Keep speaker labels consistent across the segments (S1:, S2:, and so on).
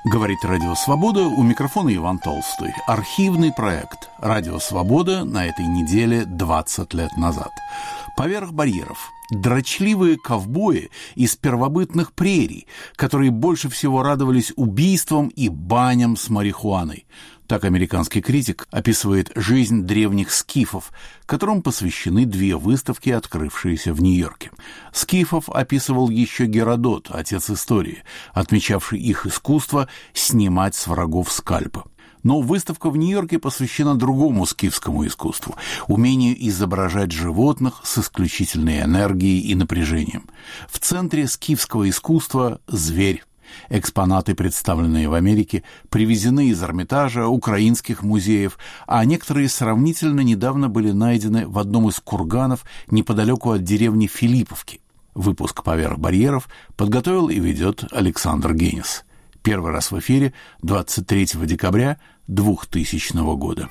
S1: Говорит Радио Свобода, у микрофона Иван Толстой. Архивный проект «Радио Свобода» на этой неделе 20 лет назад. Поверх барьеров. Дрочливые ковбои из первобытных прерий, которые больше всего радовались убийствам и баням с марихуаной. Так американский критик описывает жизнь древних скифов, которым посвящены 2 выставки, открывшиеся в Нью-Йорке. Скифов описывал еще Геродот, отец истории, отмечавший их искусство снимать с врагов скальпы. Но выставка в Нью-Йорке посвящена другому скифскому искусству – умению изображать животных с исключительной энергией и напряжением. В центре скифского искусства – зверь. Экспонаты, представленные в Америке, привезены из Эрмитажа, украинских музеев, а некоторые сравнительно недавно были найдены в одном из курганов неподалеку от деревни Филипповки. Выпуск «Поверх барьеров» подготовил и ведет Александр Генис. Первый раз в эфире 23 декабря 2000 года.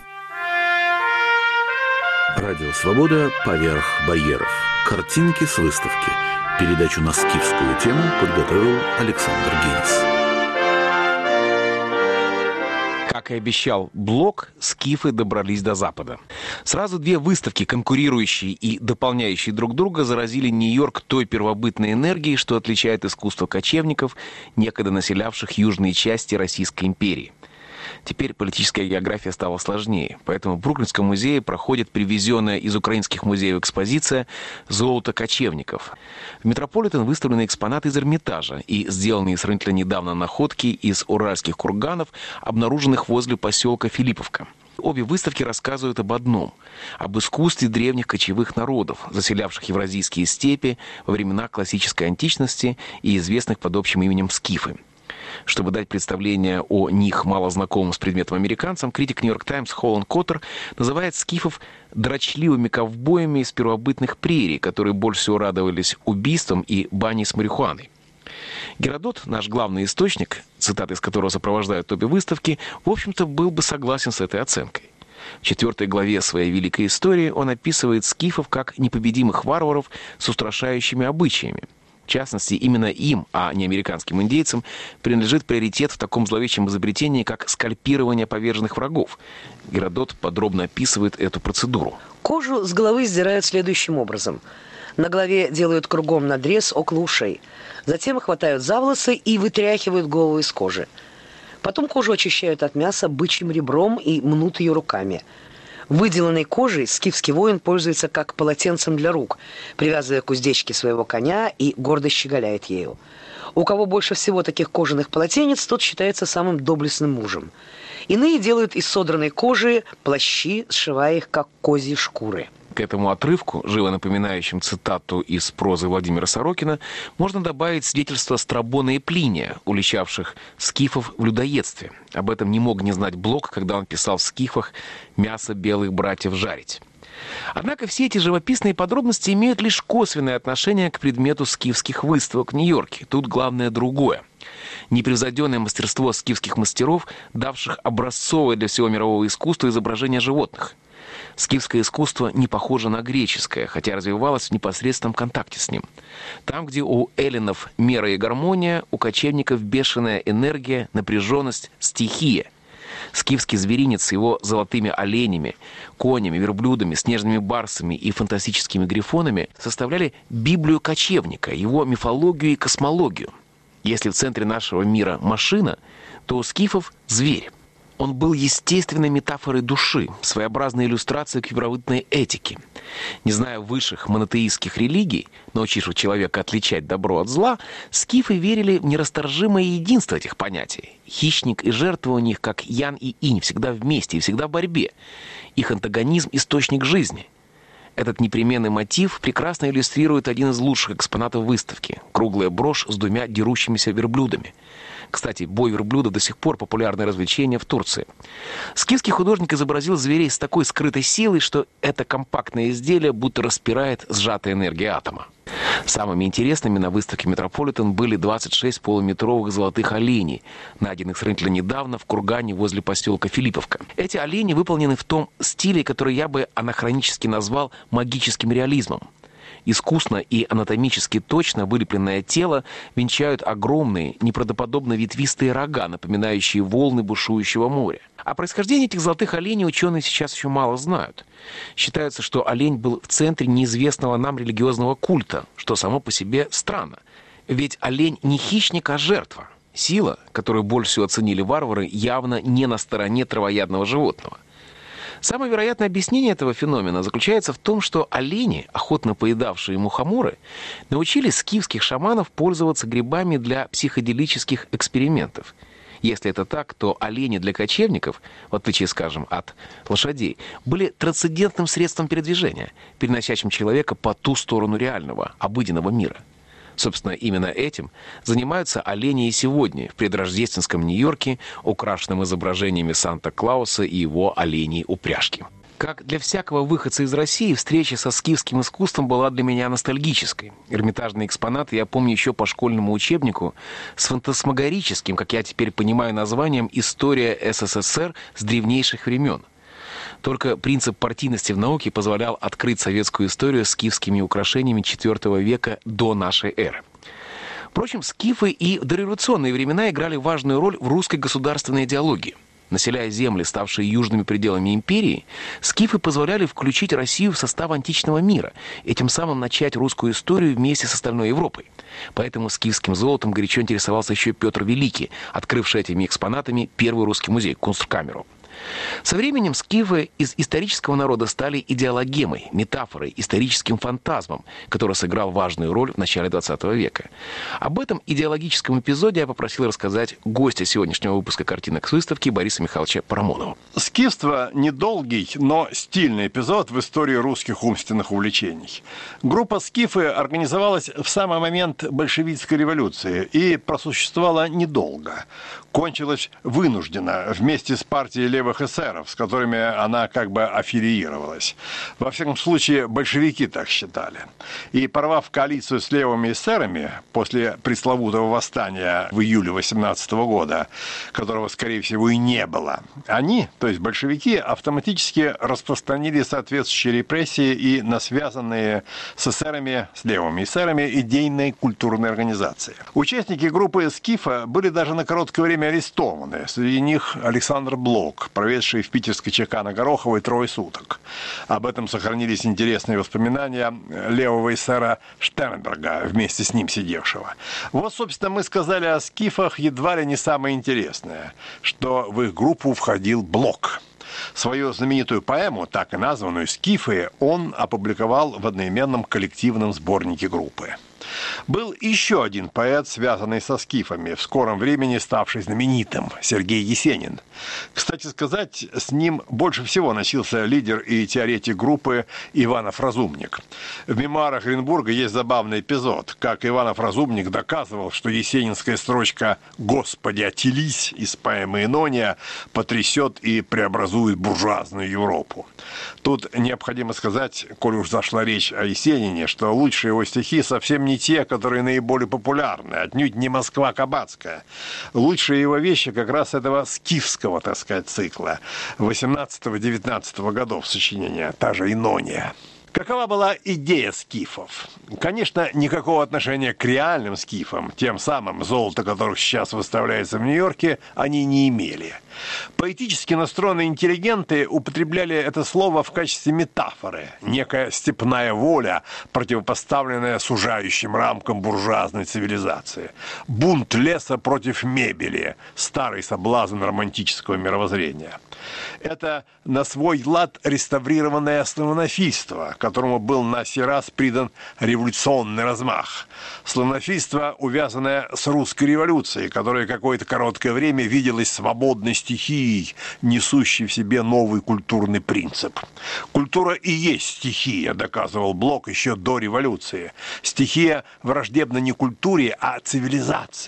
S1: Радио «Свобода. Поверх барьеров». Картинки с выставки. Передачу на скифскую тему подготовил Александр Генис.
S2: Как и обещал Блок, скифы добрались до Запада. Сразу 2 выставки, конкурирующие и дополняющие друг друга, заразили Нью-Йорк той первобытной энергией, что отличает искусство кочевников, некогда населявших южные части Российской империи. Теперь политическая география стала сложнее, поэтому в Бруклинском музее проходит привезенная из украинских музеев экспозиция «Золото кочевников». В Метрополитен выставлены экспонаты из Эрмитажа и сделанные сравнительно недавно находки из уральских курганов, обнаруженных возле поселка Филипповка. Обе выставки рассказывают об одном – об искусстве древних кочевых народов, заселявших евразийские степи во времена классической античности и известных под общим именем скифы. Чтобы дать представление о них малознакомым с предметом американцам, критик «Нью-Йорк Таймс» Холланд Коттер называет скифов дрочливыми ковбоями из первобытных прерий, которые больше всего радовались убийствам и баней с марихуаной. Геродот, наш главный источник, цитаты из которого сопровождают обе выставки, в общем-то, был бы согласен с этой оценкой. В 4 главе своей великой истории он описывает скифов как непобедимых варваров с устрашающими обычаями. В частности, именно им, а не американским индейцам, принадлежит приоритет в таком зловещем изобретении, как скальпирование поверженных врагов. Геродот подробно описывает эту процедуру.
S3: Кожу с головы сдирают следующим образом. На голове делают кругом надрез около ушей. Затем хватают за волосы и вытряхивают голову из кожи. Потом кожу очищают от мяса бычьим ребром и мнут ее руками. Выделанной кожей скифский воин пользуется как полотенцем для рук, привязывая к уздечке своего коня и гордо щеголяет ею. У кого больше всего таких кожаных полотенец, тот считается самым доблестным мужем. Иные делают из содранной кожи плащи, сшивая их как козьи шкуры.
S2: К этому отрывку, живо напоминающим цитату из прозы Владимира Сорокина, можно добавить свидетельство Страбона и Плиния, уличавших скифов в людоедстве. Об этом не мог не знать Блок, когда он писал в «Скифах» «Мясо белых братьев жарить». Однако все эти живописные подробности имеют лишь косвенное отношение к предмету скифских выставок в Нью-Йорке. Тут главное другое. Непревзойденное мастерство скифских мастеров, давших образцовое для всего мирового искусства изображение животных. Скифское искусство не похоже на греческое, хотя развивалось в непосредственном контакте с ним. Там, где у эллинов мера и гармония, у кочевников бешеная энергия, напряженность, стихия. Скифский зверинец с его золотыми оленями, конями, верблюдами, снежными барсами и фантастическими грифонами составляли Библию кочевника, его мифологию и космологию. Если в центре нашего мира машина, то у скифов зверь. Он был естественной метафорой души, своеобразной иллюстрацией к первобытной этике. Не зная высших монотеистских религий, научивших человека отличать добро от зла, скифы верили в нерасторжимое единство этих понятий. Хищник и жертва у них, как ян и инь, всегда вместе и всегда в борьбе. Их антагонизм – источник жизни. Этот непременный мотив прекрасно иллюстрирует один из лучших экспонатов выставки – круглая брошь с 2 дерущимися верблюдами. Кстати, бой верблюда до сих пор популярное развлечение в Турции. Скифский художник изобразил зверей с такой скрытой силой, что это компактное изделие будто распирает сжатая энергия атома. Самыми интересными на выставке «Метрополитен» были 26 полуметровых золотых оленей, найденных сравнительно недавно в кургане возле поселка Филипповка. Эти олени выполнены в том стиле, который я бы анахронически назвал магическим реализмом. Искусно и анатомически точно вылепленное тело венчают огромные, неправдоподобно ветвистые рога, напоминающие волны бушующего моря. О происхождении этих золотых оленей ученые сейчас еще мало знают. Считается, что олень был в центре неизвестного нам религиозного культа, что само по себе странно. Ведь олень не хищник, а жертва. Сила, которую больше всего оценили варвары, явно не на стороне травоядного животного. Самое вероятное объяснение этого феномена заключается в том, что олени, охотно поедавшие мухоморы, научили скифских шаманов пользоваться грибами для психоделических экспериментов. Если это так, то олени для кочевников, в отличие, скажем, от лошадей, были трансцендентным средством передвижения, переносящим человека по ту сторону реального, обыденного мира. Собственно, именно этим занимаются олени и сегодня в предрождественском Нью-Йорке, украшенном изображениями Санта-Клауса и его оленей упряжки. Как для всякого выходца из России, встреча со скифским искусством была для меня ностальгической. Эрмитажные экспонаты я помню еще по школьному учебнику с фантасмагорическим, как я теперь понимаю, названием «История СССР с древнейших времен». Только принцип партийности в науке позволял открыть советскую историю скифскими украшениями IV века до нашей эры. Впрочем, скифы и в дореволюционные времена играли важную роль в русской государственной идеологии. Населяя земли, ставшие южными пределами империи, скифы позволяли включить Россию в состав античного мира и тем самым начать русскую историю вместе с остальной Европой. Поэтому скифским золотом горячо интересовался еще Петр Великий, открывший этими экспонатами первый русский музей – Кунсткамеру. Со временем скифы из исторического народа стали идеологемой, метафорой, историческим фантазмом, который сыграл важную роль в начале XX века. Об этом идеологическом эпизоде я попросил рассказать гостя сегодняшнего выпуска «Картинок с выставки» Бориса Михайловича Парамонова.
S4: Скифство – недолгий, но стильный эпизод в истории русских умственных увлечений. Группа «Скифы» организовалась в самый момент большевистской революции и просуществовала недолго. Кончилась вынужденно вместе с партией левых эсеров, с которыми она как бы аффилировалась. Во всяком случае, большевики так считали. И порвав коалицию с левыми эсерами после пресловутого восстания в июле 18 года, которого, скорее всего, и не было, они, то есть большевики, автоматически распространили соответствующие репрессии и на связанные с эсерами, с левыми эсерами, идейные культурные организации. Участники группы «Скифа» были даже на короткое время арестованы. Среди них Александр Блок, проведший в питерской ЧК на Гороховой 3 суток. Об этом сохранились интересные воспоминания левого эсера Штернберга, вместе с ним сидевшего. Вот, собственно, мы сказали о скифах едва ли не самое интересное, что в их группу входил Блок. Свою знаменитую поэму, так и названную «Скифы», он опубликовал в одноименном коллективном сборнике группы. Был еще один поэт, связанный со скифами, в скором времени ставший знаменитым, Сергей Есенин. Кстати сказать, с ним больше всего носился лидер и теоретик группы Иванов-Разумник. В мемуарах Оренбурга есть забавный эпизод, как Иванов-Разумник доказывал, что есенинская строчка «Господи, отелись» из поэмы «Инония» потрясет и преобразует буржуазную Европу. Тут необходимо сказать, коль уж зашла речь о Есенине, что лучшие его стихи совсем не те, которые наиболее популярны, отнюдь не Москва-Кабацкая. Лучшие его вещи как раз этого скифского, так сказать, цикла 18-19 годов сочинения, та же «Инония». Какова была идея скифов? Конечно, никакого отношения к реальным скифам, тем самым, золото которых сейчас выставляется в Нью-Йорке, они не имели. Поэтически настроенные интеллигенты употребляли это слово в качестве метафоры, некая степная воля, противопоставленная сужающим рамкам буржуазной цивилизации. Бунт леса против мебели, старый соблазн романтического мировоззрения. Это на свой лад реставрированное славянофильство, которому был на сей раз придан революционный размах. Славянофильство, увязанное с русской революцией, которая какое-то короткое время виделась свободной стихией, несущей в себе новый культурный принцип. Культура и есть стихия, доказывал Блок еще до революции. Стихия враждебна не культуре, а цивилизации.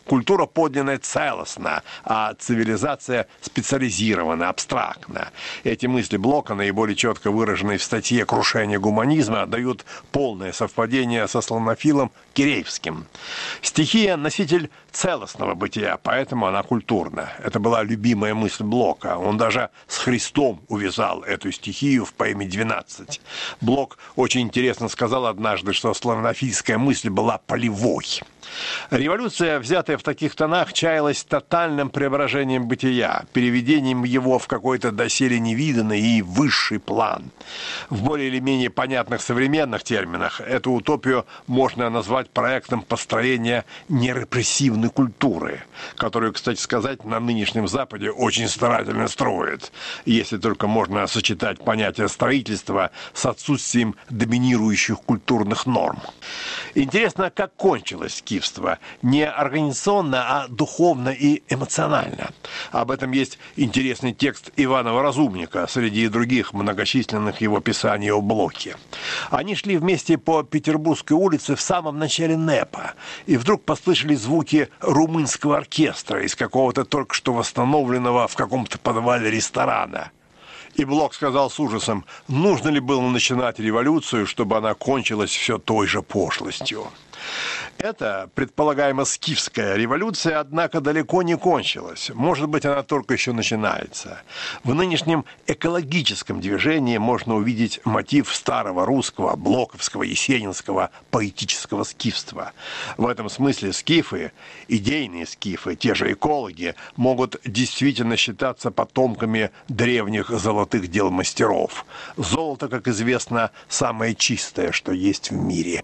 S4: Культура подлинная целостна, а цивилизация специализирована, абстрактна. Эти мысли Блока, наиболее четко выраженные в статье «Крушение гуманизма», дают полное совпадение со славянофилом Киреевским. Стихия – носитель целостного бытия, поэтому она культурна. Это была любимая мысль Блока. Он даже с Христом увязал эту стихию в поэме «12». Блок очень интересно сказал однажды, что славянофильская мысль была полевой. Революция, взятая в таких тонах, чаялась тотальным преображением бытия, переведением его в какой-то доселе невиданный и высший план. В более или менее понятных современных терминах эту утопию можно назвать проектом построения нерепрессивной культуры, которую, кстати сказать, на нынешнем Западе очень старательно строят, если только можно сочетать понятие строительства с отсутствием доминирующих культурных норм. Интересно, как кончилось скифство. Не организационно, а духовно и эмоционально. Об этом есть интересный текст Иванова Разумника среди других многочисленных его писаний о Блоке. Они шли вместе по Петербургской улице в самом начале НЭПа, и вдруг послышались звуки румынского оркестра из какого-то только что восстановленного в каком-то подвале ресторана. И Блок сказал с ужасом, нужно ли было начинать революцию, чтобы она кончилась все той же пошлостью. Эта, предполагаемо, скифская революция, однако, далеко не кончилась. Может быть, она только еще начинается. В нынешнем экологическом движении можно увидеть мотив старого русского, блоковского, есенинского поэтического скифства. В этом смысле скифы, идейные скифы, те же экологи, могут действительно считаться потомками древних золотых дел мастеров. Золото, как известно, самое чистое, что есть в мире.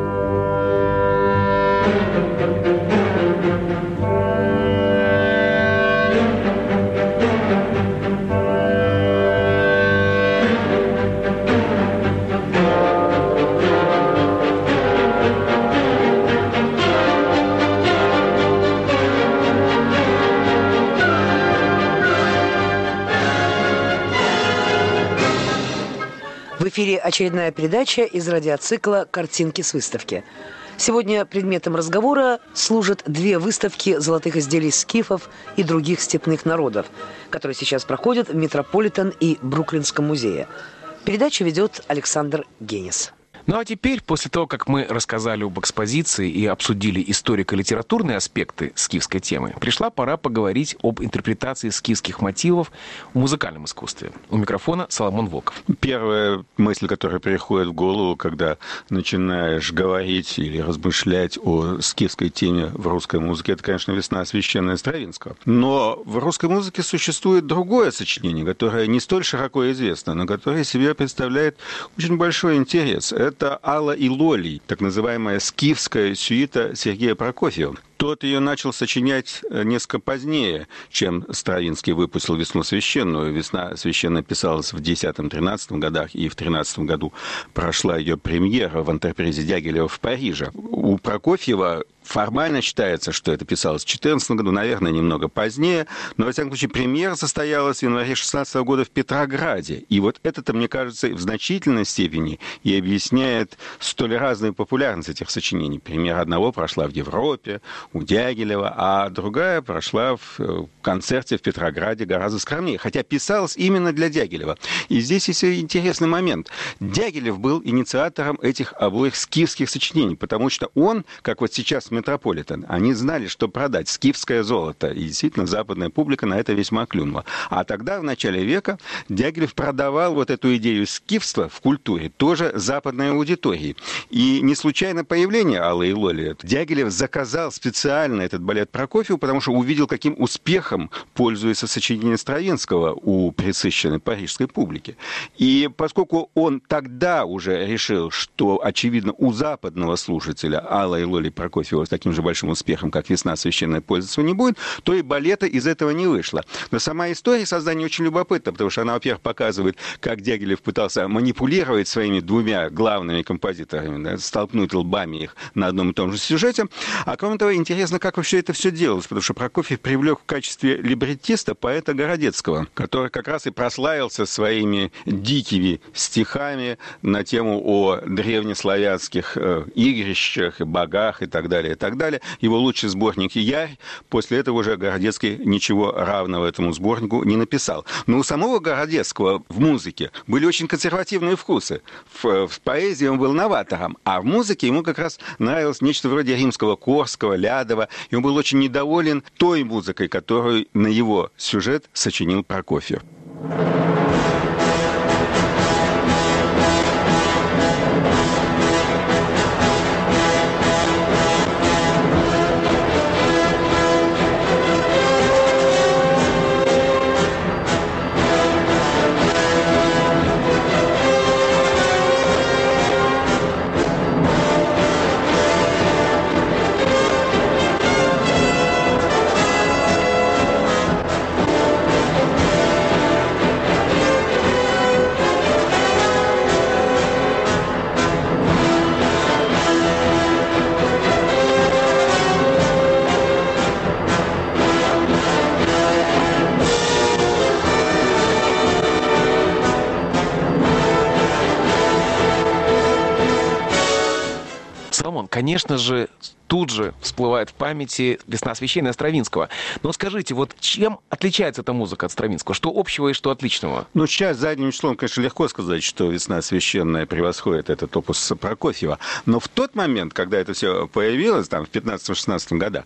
S3: В эфире очередная передача из радиоцикла «Картинки с выставки». Сегодня предметом разговора служат две выставки золотых изделий скифов и других степных народов, которые сейчас проходят в Метрополитен и Бруклинском музее. Передачу ведет Александр Генис.
S2: Ну а теперь, после того, как мы рассказали об экспозиции и обсудили историко-литературные аспекты скифской темы, пришла пора поговорить об интерпретации скифских мотивов в музыкальном искусстве. У микрофона Соломон Волков.
S5: Первая мысль, которая приходит в голову, когда начинаешь говорить или размышлять о скифской теме в русской музыке, это, конечно, «Весна священная» Стравинского. Но в русской музыке существует другое сочинение, которое не столь широко известно, но которое себе представляет очень большой интерес. Это «Алла и Лолий», так называемая скифская сюита Сергея Прокофьева. Тот ее начал сочинять несколько позднее, чем Стравинский выпустил «Весну священную». «Весна священная» писалась в 10-13 годах, и в 13 году прошла ее премьера в антрепризе Дягилева в Париже. У Прокофьева формально считается, что это писалось в 2014 году, наверное, немного позднее, но, во всяком случае, премьера состоялась в январе 2016 года в Петрограде. И вот это-то, мне кажется, в значительной степени и объясняет столь разную популярность этих сочинений. Премьера одного прошла в Европе, у Дягилева, а другая прошла в концерте в Петрограде гораздо скромнее, хотя писалась именно для Дягилева. И здесь есть интересный момент. Дягилев был инициатором этих обоих скифских сочинений, потому что он, как вот сейчас Метрополитен, они знали, что продать скифское золото, и действительно западная публика на это весьма клюнула. А тогда, в начале века, Дягилев продавал вот эту идею скифства в культуре тоже западной аудитории. И не случайно появление Аллы и Лоли. Дягилев заказал специально этот балет Прокофьеву, потому что увидел, каким успехом пользуется сочинение Стравинского у пресыщенной парижской публики. И поскольку он тогда уже решил, что, очевидно, у западного слушателя Алла и Лоли Прокофьева с таким же большим успехом, как «Весна священная», пользоваться не будет, то и балета из этого не вышло. Но сама история создания очень любопытна, потому что она, во-первых, показывает, как Дягилев пытался манипулировать своими двумя главными композиторами, да, столкнуть лбами их на одном и том же сюжете. А кроме того, интересно, как вообще это все делалось, потому что Прокофьев привлек в качестве либреттиста поэта Городецкого, который как раз и прославился своими дикими стихами на тему о древнеславянских игрищах, богах и так далее, так далее. Его лучший сборник «Ярь». После этого уже Городецкий ничего равного этому сборнику не написал. Но у самого Городецкого в музыке были очень консервативные вкусы. В поэзии он был новатором, а в музыке ему как раз нравилось нечто вроде Римского-Корского, Лядова. И он был очень недоволен той музыкой, которую на его сюжет сочинил Прокофьев.
S2: Конечно же, тут же всплывает в памяти «Весна священная» Стравинского. Но скажите, вот чем отличается эта музыка от Стравинского? Что общего и что отличного?
S5: Ну, сейчас задним числом, конечно, легко сказать, что «Весна священная» превосходит этот опус Прокофьева. Но в тот момент, когда это все появилось, там, в 15-16 годах,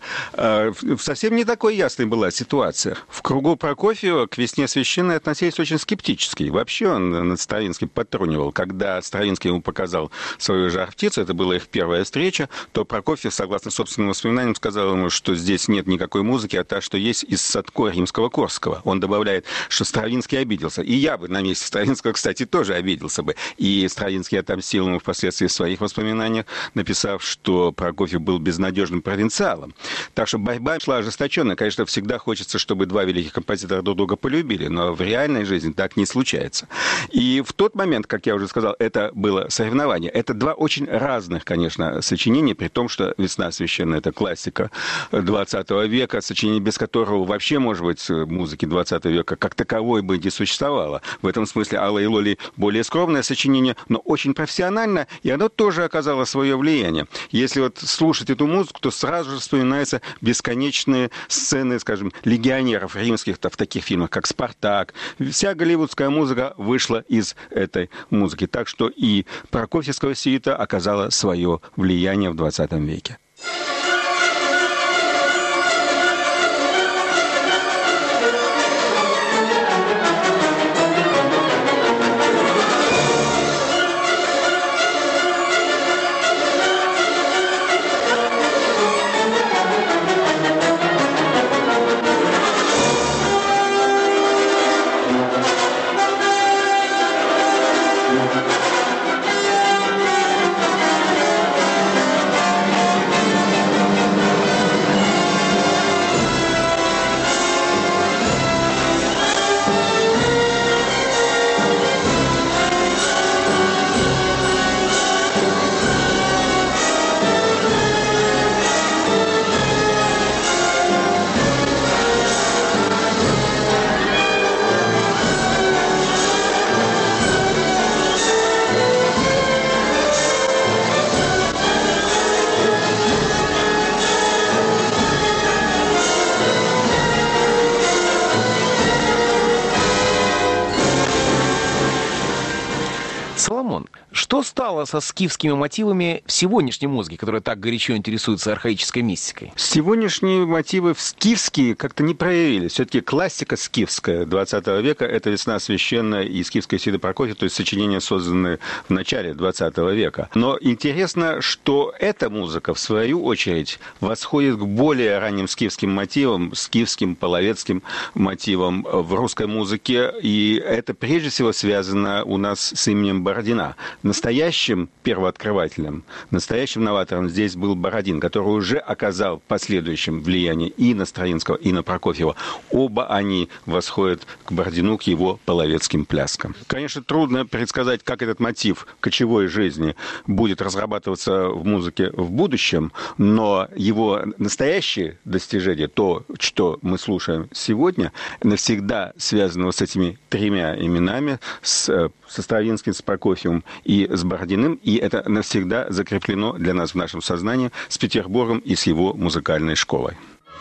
S5: совсем не такой ясной была ситуация. В кругу Прокофьева к «Весне священной» относились очень скептически. Вообще он над Стравинским подтрунивал. Когда Стравинский ему показал свою «Жар-птицу», это была их первая встреча, то Прокофьев, согласно собственным воспоминаниям, сказал ему, что здесь нет никакой музыки, а та, что есть из Садко Римского-Корского. Он добавляет, что Стравинский обиделся. И я бы на месте Стравинского, кстати, тоже обиделся бы. И Стравинский отомстил ему впоследствии в своих воспоминаниях, написав, что Прокофьев был безнадежным провинциалом. Так что борьба шла ожесточенная. Конечно, всегда хочется, чтобы два великих композитора друг друга полюбили, но в реальной жизни так не случается. И в тот момент, как я уже сказал, это было соревнование. Это два очень разных, конечно, сочинения, при том, что «Весна священная» — это классика 20 века, сочинение, без которого вообще, может быть, музыки 20 века как таковой бы не существовало. В этом смысле «Алла и Лоли» более скромное сочинение, но очень профессиональное, и оно тоже оказало свое влияние. Если вот слушать эту музыку, то сразу же вспоминаются бесконечные сцены, скажем, легионеров римских в таких фильмах, как «Спартак». Вся голливудская музыка вышла из этой музыки. Так что и прокофьевская сюита оказала свое влияние в 20 веке.
S2: Соломон, что стало со скифскими мотивами в сегодняшней музыке, которая так горячо интересуется архаической мистикой?
S5: Сегодняшние мотивы скифские как-то не проявились. Все-таки классика скифская 20 века — это «Весна священная» и скифская сюита Прокофьева, то есть сочинения, созданные в начале 20 века. Но интересно, что эта музыка, в свою очередь, восходит к более ранним скифским мотивам, скифским, половецким мотивам в русской музыке, и это прежде всего связано у нас с именем Бородина. Настоящим первооткрывателем, настоящим новатором здесь был Бородин, который уже оказал в последующем влияние и на Стравинского, и на Прокофьева. Оба они восходят к Бородину, к его половецким пляскам. Конечно, трудно предсказать, как этот мотив кочевой жизни будет разрабатываться в музыке в будущем, но его настоящее достижение, то, что мы слушаем сегодня, навсегда связано с этими тремя именами, со Стравинским, с Прокофьевым и с Бородиным, и это навсегда закреплено для нас в нашем сознании с Петербургом и с его музыкальной школой.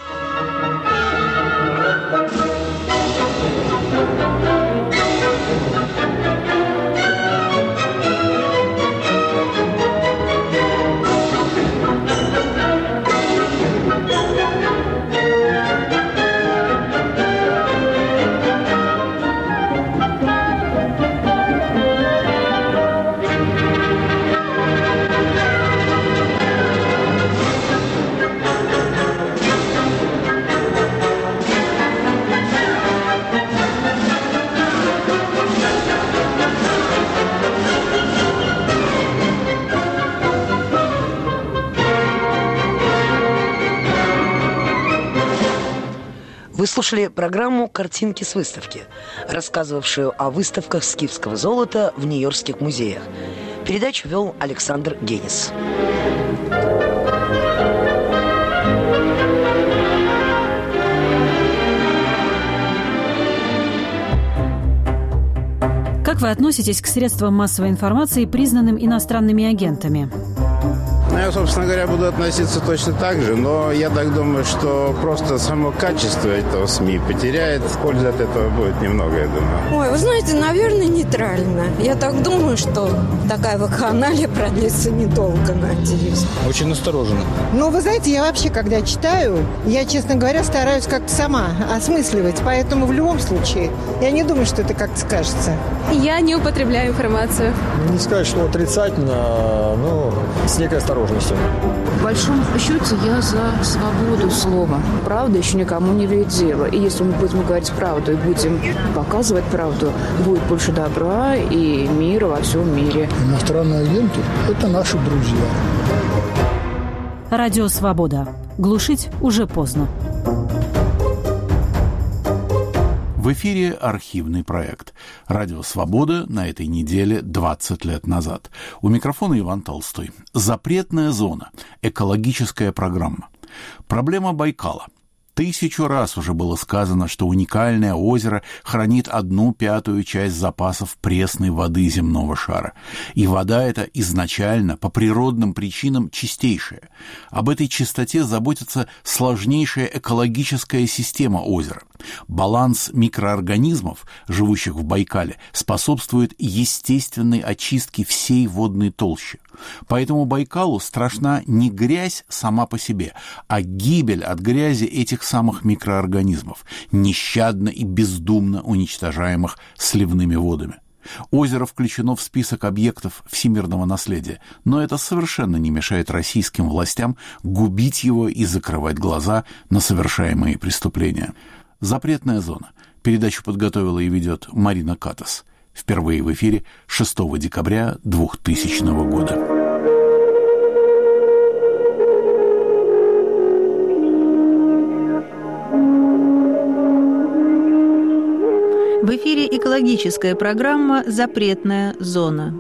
S3: Вы слушали программу «Картинки с выставки», рассказывавшую о выставках скифского золота в нью-йоркских музеях. Передачу вел Александр Генис.
S6: Как вы относитесь к средствам массовой информации, признанным иностранными агентами?
S7: Я, собственно говоря, буду относиться точно так же, но я так думаю, что просто само качество этого СМИ потеряет. Пользы от этого будет немного, я думаю.
S8: Ой, вы знаете, наверное, нейтрально. Я так думаю, что такая вакханалия продлится недолго, надеюсь.
S9: Очень настороженно.
S10: Ну, вы знаете, я вообще, когда читаю, я, честно говоря, стараюсь как-то сама осмысливать. Поэтому в любом случае, я не думаю, что это как-то скажется.
S11: Я не употребляю информацию.
S9: Не сказать, что отрицательно, но с некой осторожностью.
S12: В большом счете я за свободу слова. Правда еще никому не вредила. И если мы будем говорить правду и будем показывать правду, будет больше добра и мира во всем мире.
S13: Иностранные агенты – это наши друзья.
S6: Радио «Свобода». Глушить уже поздно.
S1: В эфире архивный проект. Радио «Свобода» на этой неделе 20 лет назад. У микрофона Иван Толстой. Запретная зона. Экологическая программа. Проблема Байкала. 1000 раз уже было сказано, что уникальное озеро хранит 1/5 часть запасов пресной воды земного шара. И вода эта изначально, по природным причинам, чистейшая. Об этой чистоте заботится сложнейшая экологическая система озера. Баланс микроорганизмов, живущих в Байкале, способствует естественной очистке всей водной толщи. Поэтому Байкалу страшна не грязь сама по себе, а гибель от грязи этих самых микроорганизмов, нещадно и бездумно уничтожаемых сливными водами. Озеро включено в список объектов всемирного наследия, но это совершенно не мешает российским властям губить его и закрывать глаза на совершаемые преступления. «Запретная зона». Передачу подготовила и ведет Марина Катас. Впервые в эфире 6 декабря 2000 года.
S14: В эфире экологическая программа «Запретная зона».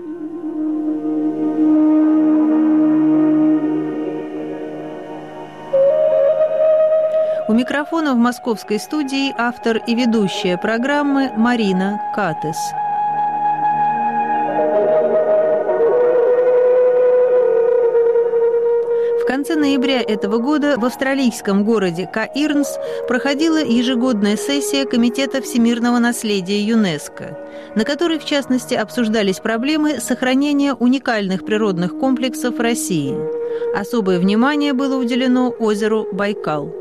S14: У микрофона в московской студии автор и ведущая программы Марина Катес. В конце ноября этого года в австралийском городе Каирнс проходила ежегодная сессия Комитета всемирного наследия ЮНЕСКО, на которой, в частности, обсуждались проблемы сохранения уникальных природных комплексов России. Особое внимание было уделено озеру Байкал.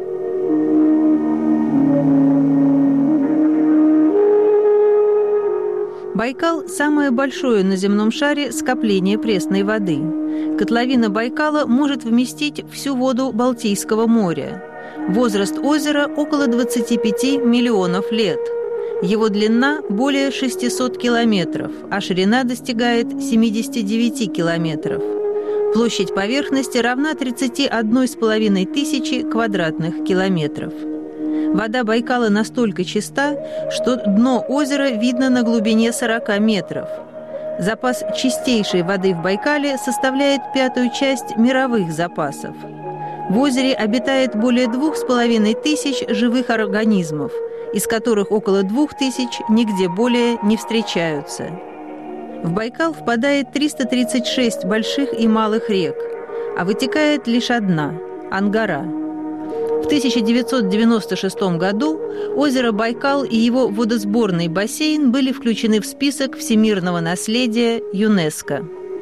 S14: Байкал – самое большое на земном шаре скопление пресной воды. Котловина Байкала может вместить всю воду Балтийского моря. Возраст озера – около 25 миллионов лет. Его длина – более 600 километров, а ширина достигает 79 километров. Площадь поверхности равна 31,5 тысячи квадратных километров. Вода Байкала настолько чиста, что дно озера видно на глубине 40 метров. Запас чистейшей воды в Байкале составляет 1/5 часть мировых запасов. В озере обитает более 2500 живых организмов, из которых около 2000 нигде более не встречаются. В Байкал впадает 336 больших и малых рек, а вытекает лишь одна – Ангара. В 1996 году озеро Байкал и его водосборный бассейн были включены в список всемирного наследия ЮНЕСКО.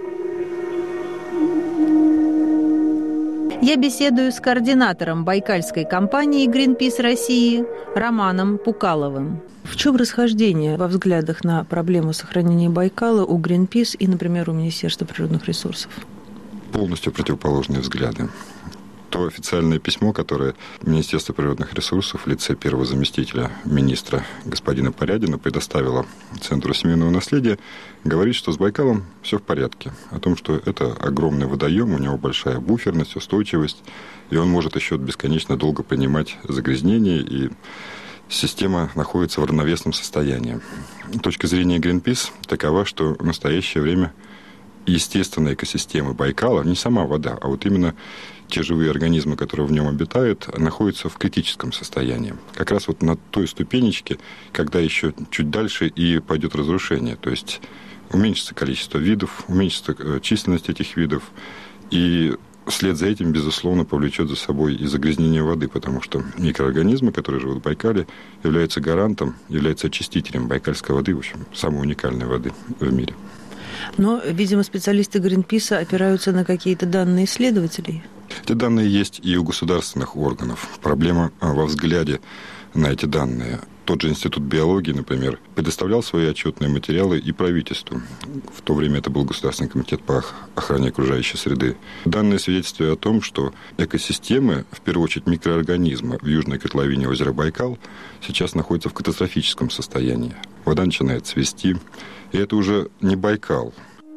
S14: Я беседую с координатором байкальской компании «Гринпис России» Романом Пукаловым. В чем расхождение во взглядах на проблему сохранения Байкала у «Гринпис» и, например, у Министерства природных ресурсов?
S15: Полностью противоположные взгляды. То официальное письмо, которое Министерство природных ресурсов в лице первого заместителя министра господина Порядина предоставило Центру всемирного наследия, говорит, что с Байкалом все в порядке. О том, что это огромный водоем, у него большая буферность, устойчивость, и он может еще бесконечно долго принимать загрязнения, и система находится в равновесном состоянии. Точка зрения Greenpeace такова, что в настоящее время естественная экосистема Байкала, не сама вода, а вот именно те живые организмы, которые в нем обитают, находятся в критическом состоянии. Как раз вот на той ступенечке, когда еще чуть дальше и пойдет разрушение. То есть уменьшится количество видов, уменьшится численность этих видов, и вслед за этим, безусловно, повлечет за собой и загрязнение воды, потому что микроорганизмы, которые живут в Байкале, являются гарантом, являются очистителем байкальской воды, в общем, самой уникальной воды в мире.
S14: Но, видимо, специалисты Гринписа опираются на какие-то данные исследователей.
S15: Эти данные есть и у государственных органов. Проблема во взгляде на эти данные. Тот же Институт биологии, например, предоставлял свои отчетные материалы и правительству. В то время это был Государственный комитет по охране окружающей среды. Данные свидетельствуют о том, что экосистемы, в первую очередь микроорганизмы в южной котловине озера Байкал, сейчас находятся в катастрофическом состоянии. Вода начинает цвести, и это уже не Байкал.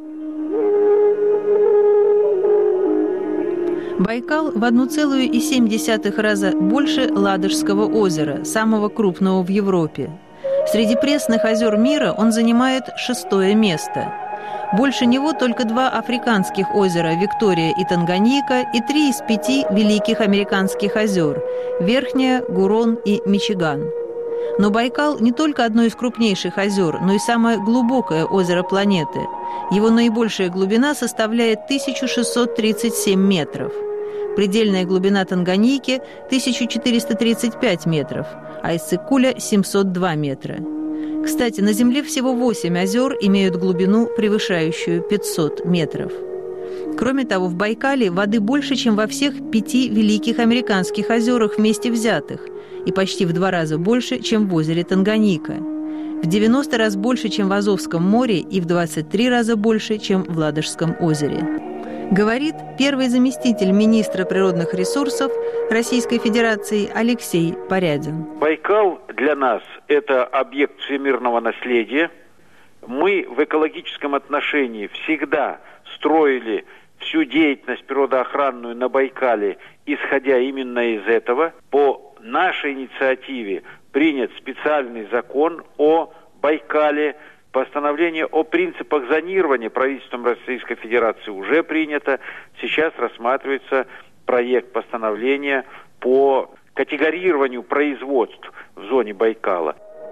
S14: Байкал в 1,7 раза больше Ладожского озера, самого крупного в Европе. Среди пресных озер мира он занимает 6-е место. Больше него только 2 африканских озера – Виктория и Танганьика, и 3 из 5 великих американских озер – Верхняя, Гурон и Мичиган. Но Байкал не только одно из крупнейших озер, но и самое глубокое озеро планеты. Его наибольшая глубина составляет 1637 метров. Предельная глубина Танганьики – 1435 метров, а Иссык-Куля – 702 метра. Кстати, на Земле всего 8 озер имеют глубину, превышающую 500 метров. Кроме того, в Байкале воды больше, чем во всех 5 великих американских озерах вместе взятых, и почти в 2 раза больше, чем в озере Танганьика. В 90 раз больше, чем в Азовском море, и в 23 раза больше, чем в Ладожском озере. Говорит первый заместитель министра природных ресурсов Российской Федерации Алексей Порядин.
S16: Байкал для нас – это объект всемирного наследия. Мы в экологическом отношении всегда строили всю деятельность природоохранную на Байкале, исходя именно из этого. По нашей инициативе принят специальный закон о Байкале. Постановление о принципах зонирования правительством Российской Федерации уже принято. Сейчас рассматривается проект постановления по категорированию производств в зоне Байкала.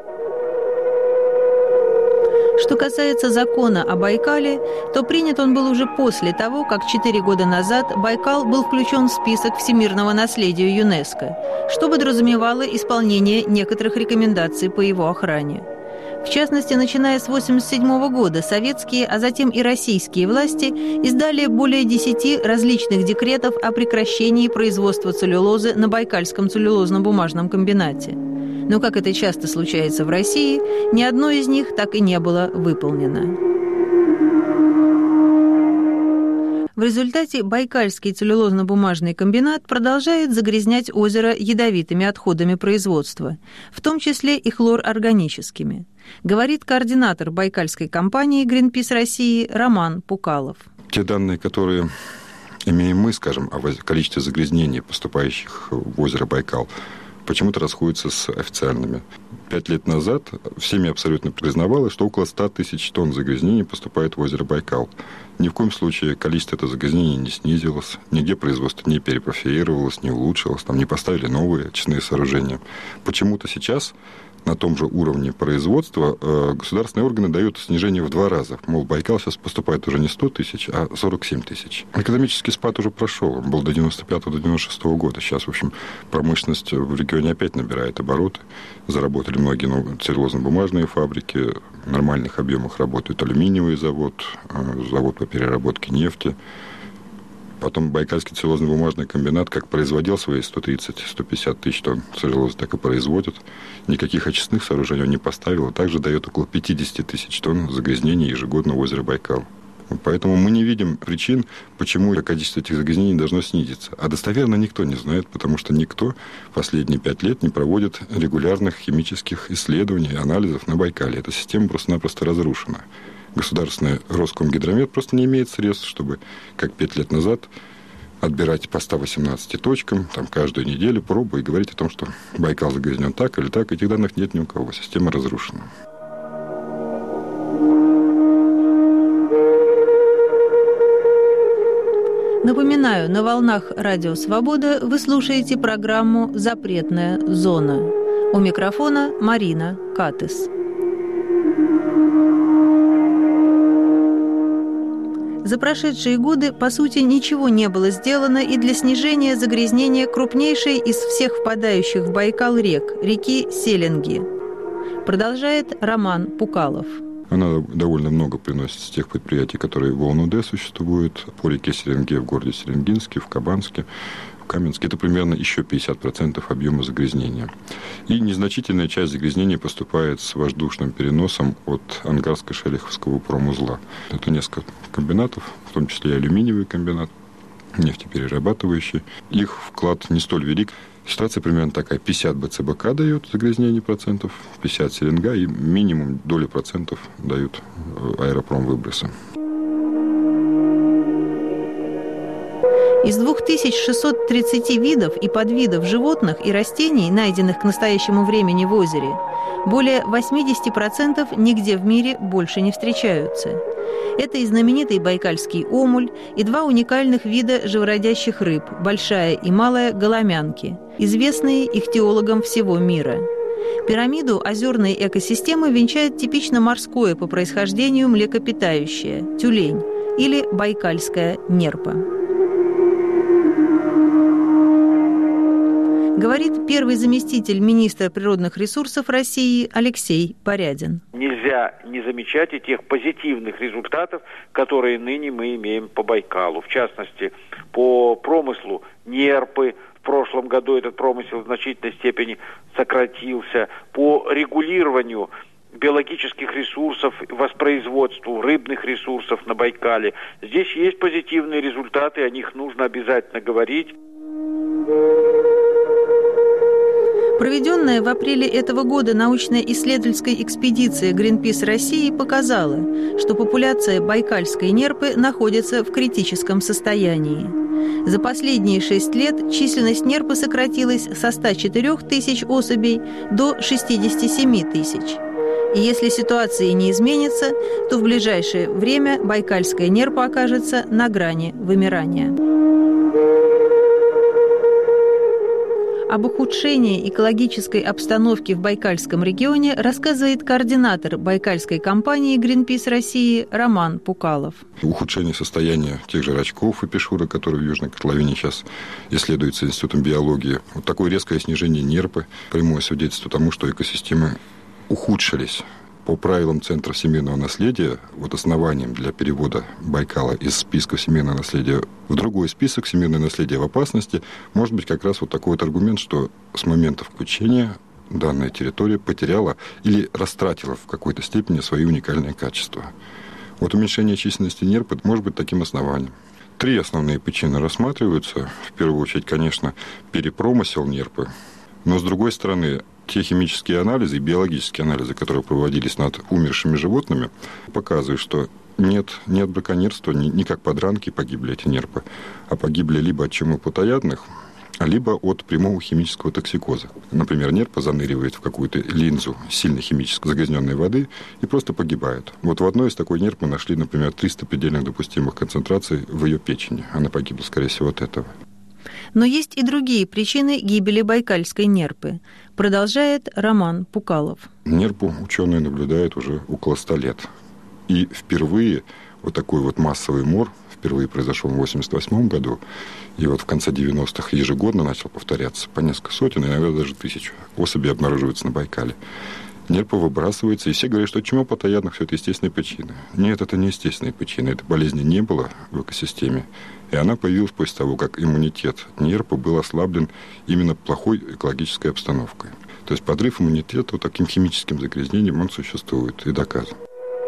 S14: Что касается закона о Байкале, то принят он был уже после того, как 4 года назад Байкал был включен в список всемирного наследия ЮНЕСКО, что подразумевало исполнение некоторых рекомендаций по его охране. В частности, начиная с 1987 года советские, а затем и российские власти издали более 10 различных декретов о прекращении производства целлюлозы на Байкальском целлюлозно-бумажном комбинате. Но, как это часто случается в России, ни одно из них так и не было выполнено. В результате Байкальский целлюлозно-бумажный комбинат продолжает загрязнять озеро ядовитыми отходами производства, в том числе и хлорорганическими, говорит координатор байкальской компании «Гринпис России» Роман Пукалов.
S15: Те данные, которые имеем мы, скажем, о количестве загрязнений, поступающих в озеро Байкал, почему-то расходятся с официальными. 5 лет назад всеми абсолютно признавалось, что около 100 тысяч тонн загрязнений поступает в озеро Байкал. Ни в коем случае количество этого загрязнения не снизилось, нигде производство не перепрофилировалось, не улучшилось, там не поставили новые очистные сооружения. Почему-то сейчас на том же уровне производства, государственные органы дают снижение в 2 раза. Мол, Байкал сейчас поступает уже не 100 тысяч, а 47 тысяч. Экономический спад уже прошел. Он был до 95-96 года. Сейчас, в общем, промышленность в регионе опять набирает обороты. Заработали многие целлюлозно-бумажные фабрики. В нормальных объемах работает алюминиевый завод, завод по переработке нефти. Потом Байкальский целлюлозно-бумажный комбинат как производил свои 130-150 тысяч тонн целлюлозы, так и производит. Никаких очистных сооружений он не поставил, а также дает около 50 тысяч тонн загрязнений ежегодно в озеро Байкал. Поэтому мы не видим причин, почему количество этих загрязнений должно снизиться. А достоверно никто не знает, потому что никто последние 5 лет не проводит регулярных химических исследований и анализов на Байкале. Эта система просто-напросто разрушена. Государственный Роскомгидромет просто не имеет средств, чтобы, как 5 лет назад, отбирать по 118 точкам, там, каждую неделю пробу и говорить о том, что Байкал загрязнен так или так. Этих данных нет ни у кого. Система разрушена.
S14: Напоминаю, на волнах Радио Свобода вы слушаете программу «Запретная зона». У микрофона Марина Катыс. За прошедшие годы, по сути, ничего не было сделано и для снижения загрязнения крупнейшей из всех впадающих в Байкал рек – реки Селенги. Продолжает Роман Пукалов.
S15: Она довольно много приносит с тех предприятий, которые в ОНУД существуют, по реке Селенге в городе Селенгинске, в Кабанске, в Каменске. Это примерно еще 50% объема загрязнения. И незначительная часть загрязнения поступает с воздушным переносом от Ангарско-Шелиховского промузла. Это несколько комбинатов, в том числе и алюминиевый комбинат, нефтеперерабатывающий. Их вклад не столь велик. Ситуация примерно такая. 50 БЦБК дает загрязнение процентов, 50 Селенга и минимум долю процентов дают аэропром выбросы.
S14: Из 2630 видов и подвидов животных и растений, найденных к настоящему времени в озере, более 80% нигде в мире больше не встречаются. Это и знаменитый байкальский омуль, и 2 уникальных вида живородящих рыб – большая и малая голомянки, известные ихтиологам всего мира. Пирамиду озерной экосистемы венчает типично морское по происхождению млекопитающее – тюлень или байкальская нерпа. Говорит первый заместитель министра природных ресурсов России Алексей Порядин.
S16: Нельзя не замечать и тех позитивных результатов, которые ныне мы имеем по Байкалу. В частности, по промыслу нерпы. В прошлом году этот промысел в значительной степени сократился. По регулированию биологических ресурсов, воспроизводству рыбных ресурсов на Байкале. Здесь есть позитивные результаты, о них нужно обязательно говорить.
S14: Проведенная в апреле этого года научно-исследовательская экспедиция Greenpeace России показала, что популяция байкальской нерпы находится в критическом состоянии. За последние 6 лет численность нерпы сократилась со 104 тысяч особей до 67 тысяч. И если ситуация не изменится, то в ближайшее время байкальская нерпа окажется на грани вымирания. Об ухудшении экологической обстановки в Байкальском регионе рассказывает координатор байкальской компании Greenpeace России Роман Пукалов.
S15: Ухудшение состояния тех же рачков и пешурок, которые в Южной котловине сейчас исследуются Институтом биологии. Вот такое резкое снижение нерпы – прямое свидетельство тому, что экосистемы ухудшились. По правилам Центра всемирного наследия, вот основанием для перевода Байкала из списка всемирного наследия в другой список всемирное наследие в опасности может быть как раз вот такой вот аргумент, что с момента включения данная территория потеряла или растратила в какой-то степени свои уникальные качества. Вот уменьшение численности нерпы может быть таким основанием. 3 основные причины рассматриваются. В первую очередь, конечно, перепромысел нерпы. Но, с другой стороны, те химические анализы и биологические анализы, которые проводились над умершими животными, показывают, что нет браконьерства, не как подранки погибли эти нерпы, а погибли либо от чумы плотоядных, либо от прямого химического токсикоза. Например, нерпа заныривает в какую-то линзу сильно химически загрязненной воды и просто погибает. Вот в одной из такой нерпы нашли, например, 300 предельных допустимых концентраций в ее печени. Она погибла, скорее всего, от этого.
S14: Но есть и другие причины гибели байкальской нерпы, продолжает Роман Пукалов.
S15: Нерпу ученые наблюдают уже около 100 лет. И впервые вот такой вот массовый мор впервые произошел в 1988 году, и вот в конце 90-х ежегодно начал повторяться. По несколько сотен, иногда даже 1000 особей обнаруживается на Байкале. Нерпа выбрасывается, и все говорят, что чума плотоядных – все это естественные причины. Нет, это не естественные причины. Этой болезни не было в экосистеме, и она появилась после того, как иммунитет нерпы был ослаблен именно плохой экологической обстановкой. То есть подрыв иммунитета вот таким химическим загрязнением он существует и доказан.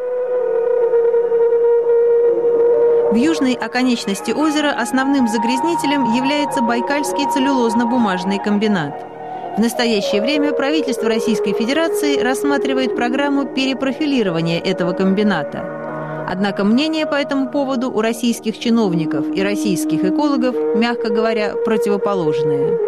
S14: В южной оконечности озера основным загрязнителем является Байкальский целлюлозно-бумажный комбинат. В настоящее время правительство Российской Федерации рассматривает программу перепрофилирования этого комбината. Однако мнения по этому поводу у российских чиновников и российских экологов, мягко говоря, противоположные.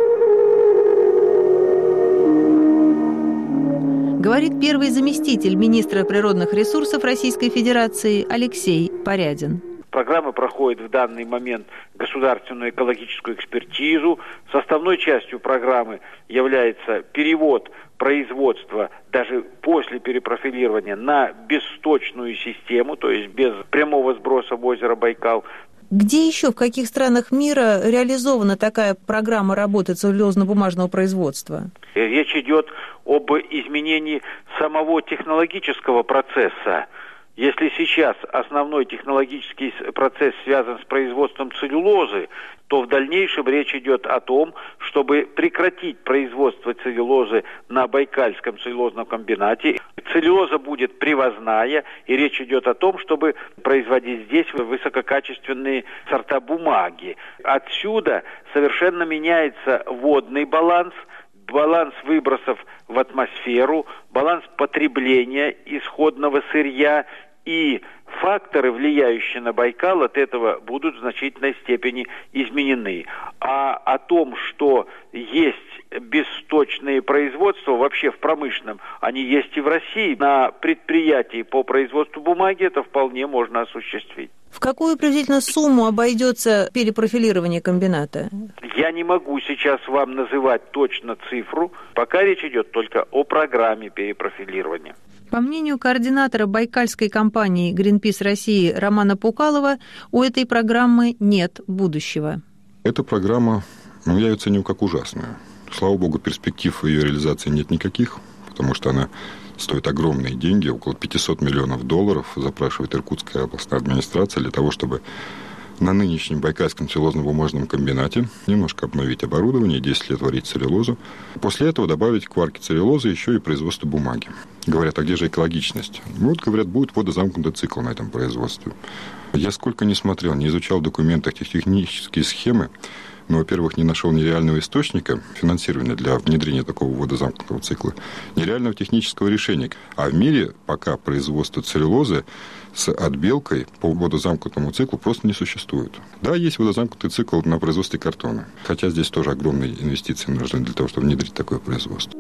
S14: Говорит первый заместитель министра природных ресурсов Российской Федерации Алексей Порядин.
S16: Программа проходит в данный момент государственную экологическую экспертизу. Составной частью программы является перевод производства даже после перепрофилирования на бессточную систему, то есть без прямого сброса в озеро Байкал.
S14: Где еще, в каких странах мира реализована такая программа работы целлюлозно-бумажного производства?
S16: Речь идет об изменении самого технологического процесса. Если сейчас основной технологический процесс связан с производством целлюлозы, то в дальнейшем речь идет о том, чтобы прекратить производство целлюлозы на Байкальском целлюлозном комбинате. Целлюлоза будет привозная, и речь идет о том, чтобы производить здесь высококачественные сорта бумаги. Отсюда совершенно меняется водный баланс, баланс выбросов в атмосферу, баланс потребления исходного сырья, и факторы, влияющие на Байкал, от этого будут в значительной степени изменены. А о том, что есть бессточные производства, вообще в промышленном, они есть и в России. На предприятии по производству бумаги это вполне можно осуществить.
S14: В какую приблизительно сумму обойдется перепрофилирование комбината?
S16: Я не могу сейчас вам называть точно цифру, пока речь идет только о программе перепрофилирования.
S14: По мнению координатора байкальской компании «Гринпис России» Романа Пукалова, у этой программы нет будущего.
S15: Эта программа, я ее ценю как ужасную. Слава богу, перспектив ее реализации нет никаких, потому что она стоит огромные деньги, около $500 миллионов запрашивает Иркутская областная администрация для того, чтобы на нынешнем Байкальском целлюлозно-бумажном комбинате немножко обновить оборудование, 10 лет варить целлюлозу. После этого добавить к варке целлюлозы еще и производство бумаги. Говорят, а где же экологичность? Вот, говорят, будет водозамкнутый цикл на этом производстве. Я сколько не смотрел, не изучал в документах технические схемы, но, во-первых, не нашел нереального источника финансирования для внедрения такого водозамкнутого цикла, нереального технического решения. А в мире пока производство целлюлозы с отбелкой по водозамкнутому циклу просто не существует. Да, есть водозамкнутый цикл на производстве картона, хотя здесь тоже огромные инвестиции нужны для того, чтобы внедрить такое производство.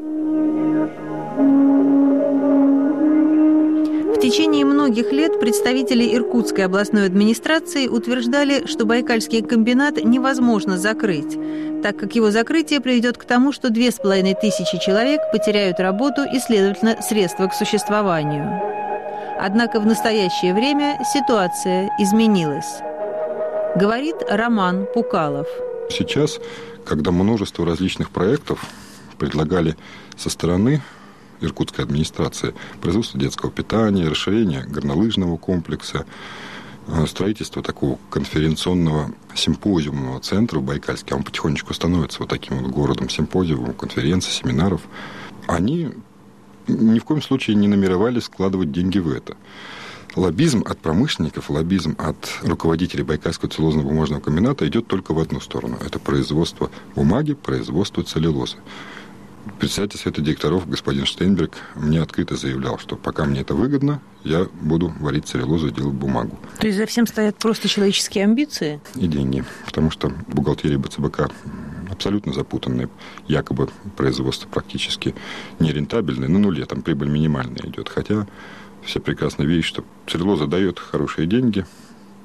S14: В течение многих лет представители Иркутской областной администрации утверждали, что Байкальский комбинат невозможно закрыть, так как его закрытие приведет к тому, что 2500 человек потеряют работу и, следовательно, средства к существованию. Однако в настоящее время ситуация изменилась. Говорит Роман Пукалов.
S15: Сейчас, когда множество различных проектов предлагали со стороны Иркутской администрации, производство детского питания, расширение горнолыжного комплекса, строительство такого конференционного симпозиумного центра в Байкальске, он потихонечку становится вот таким вот городом симпозиумов, конференций, семинаров, они ни в коем случае не намеревались складывать деньги в это. Лоббизм от промышленников, лоббизм от руководителей Байкальского целлюлозно-бумажного комбината идет только в одну сторону. Это производство бумаги, производство целлюлозы. Председатель совета директоров господин Штейнберг мне открыто заявлял, что пока мне это выгодно, я буду варить целлюлозу и делать бумагу.
S14: То есть за всем стоят просто человеческие амбиции?
S15: И деньги. Потому что бухгалтерия БЦБК абсолютно запутанная. Якобы производство практически нерентабельное. На нуле, там прибыль минимальная идет. Хотя все прекрасно видят, что целлюлоза дает хорошие деньги.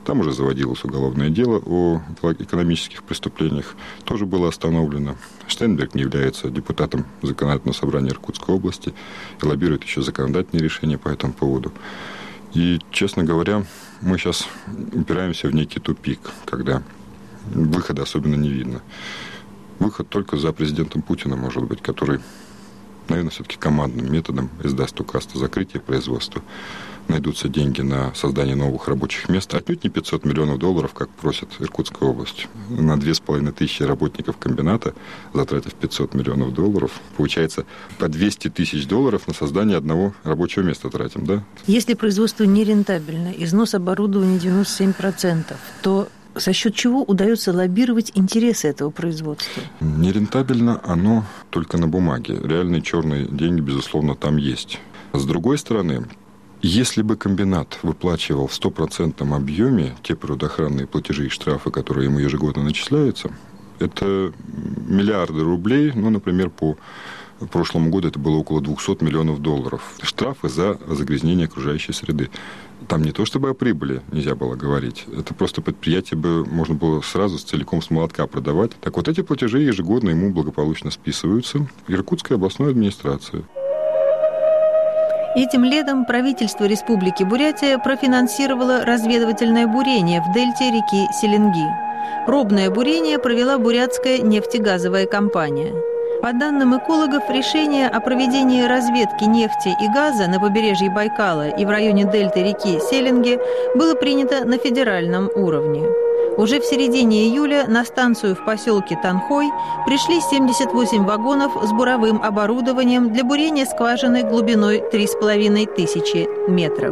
S15: Там уже заводилось уголовное дело о экономических преступлениях. Тоже было остановлено. Штейнберг не является депутатом законодательного собрания Иркутской области и лоббирует еще законодательные решения по этому поводу. И, честно говоря, мы сейчас упираемся в некий тупик, когда выхода особенно не видно. Выход только за президентом Путиным, может быть, который, наверное, все-таки командным методом издаст указ о закрытии производства. Найдутся деньги на создание новых рабочих мест. Отнюдь не 500 миллионов долларов, как просит Иркутская область. На 2500 работников комбината, затратив 500 миллионов долларов, получается по 200 тысяч долларов на создание одного рабочего места тратим, да?
S14: Если производство нерентабельно, износ оборудования 97%, то за счет чего удается лоббировать интересы этого производства?
S15: Нерентабельно оно только на бумаге. Реальные черные деньги, безусловно, там есть. С другой стороны, если бы комбинат выплачивал в 100% объеме те природоохранные платежи и штрафы, которые ему ежегодно начисляются, это миллиарды рублей, например, по прошлому году это было около 200 миллионов долларов. Штрафы за загрязнение окружающей среды. Там не то чтобы о прибыли нельзя было говорить, это просто предприятие бы можно было сразу целиком с молотка продавать. Так вот, эти платежи ежегодно ему благополучно списываются в Иркутской областной администрации.
S14: Этим летом правительство Республики Бурятия профинансировало разведывательное бурение в дельте реки Селенги. Пробное бурение провела бурятская нефтегазовая компания. По данным экологов, решение о проведении разведки нефти и газа на побережье Байкала и в районе дельты реки Селенги было принято на федеральном уровне. Уже в середине июля на станцию в поселке Танхой пришли 78 вагонов с буровым оборудованием для бурения скважины глубиной 3500 метров.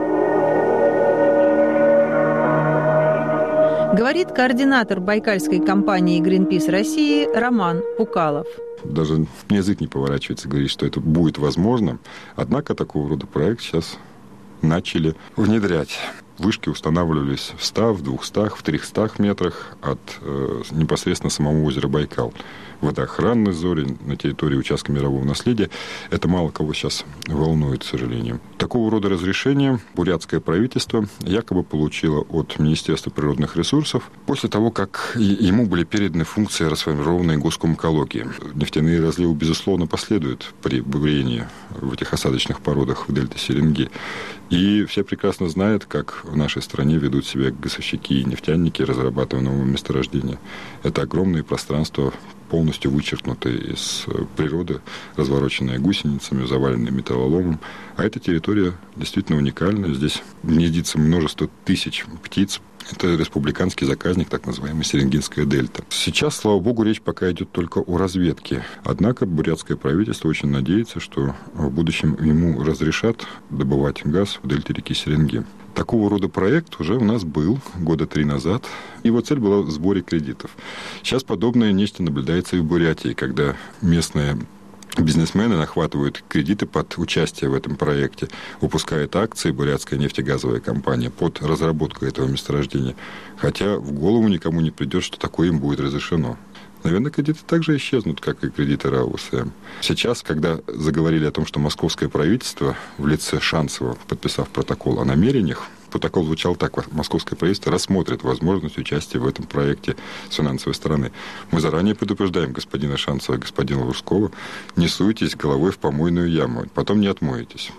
S14: Говорит координатор байкальской компании «Гринпис России» Роман Пукалов.
S15: Даже язык не поворачивается говорить, что это будет возможно. Однако такого рода проект сейчас начали внедрять. Вышки устанавливались в 100, в 200, в 300 метрах от непосредственно самого озера Байкал. Водоохранной зоне на территории участка мирового наследия. Это мало кого сейчас волнует, к сожалению. Такого рода разрешение бурятское правительство якобы получило от Министерства природных ресурсов после того, как ему были переданы функции, расформированные Госкомкологии. Нефтяные разливы, безусловно, последуют при бурении в этих осадочных породах в дельте Селенги. И все прекрасно знают, как в нашей стране ведут себя газовщики и нефтяники, разрабатывая новые месторождения. Это огромные пространства, полностью вычеркнутые из природы, развороченные гусеницами, заваленные металлоломом. А эта территория действительно уникальна. Здесь гнездится множество тысяч птиц. Это республиканский заказник, так называемая Селенгинская дельта. Сейчас, слава богу, речь пока идет только о разведке. Однако бурятское правительство очень надеется, что в будущем ему разрешат добывать газ в дельте реки Селенги. Такого рода проект уже у нас был года 3 назад. Его цель была в сборе кредитов. Сейчас подобное нечто наблюдается и в Бурятии, когда местные бизнесмены нахватывают кредиты под участие в этом проекте, выпускает акции бурятская нефтегазовая компания под разработку этого месторождения. Хотя в голову никому не придет, что такое им будет разрешено. Наверное, кредиты также исчезнут, как и кредиты РАО УСМ. Сейчас, когда заговорили о том, что московское правительство в лице Шанцева, подписав протокол о намерениях, протокол звучал так: московское правительство рассмотрит возможность участия в этом проекте с финансовой стороны. Мы заранее предупреждаем господина Шанцева и господина Лужкова: не суйтесь головой в помойную яму, потом не отмоетесь.